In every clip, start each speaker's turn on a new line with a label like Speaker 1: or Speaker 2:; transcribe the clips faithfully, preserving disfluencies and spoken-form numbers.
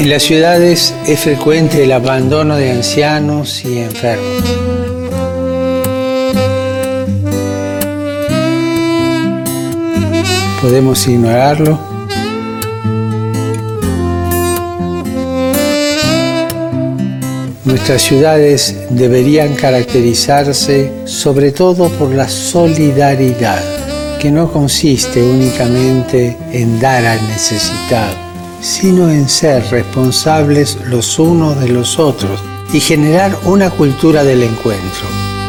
Speaker 1: En las ciudades es frecuente el abandono de ancianos y enfermos. ¿Podemos ignorarlo? Nuestras ciudades deberían caracterizarse sobre todo por la solidaridad, que no consiste únicamente en dar al necesitado, sino en ser responsables los unos de los otros y generar una cultura del encuentro.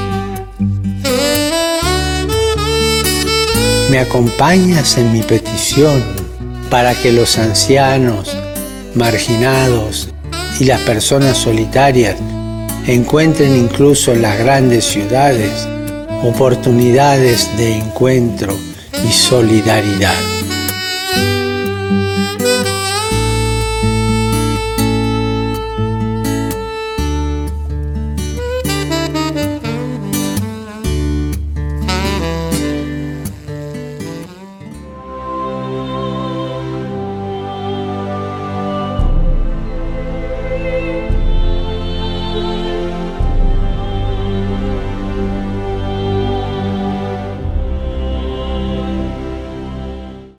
Speaker 1: ¿Me acompañas en mi petición para que los ancianos, marginados y las personas solitarias encuentren incluso en las grandes ciudades oportunidades de encuentro y solidaridad?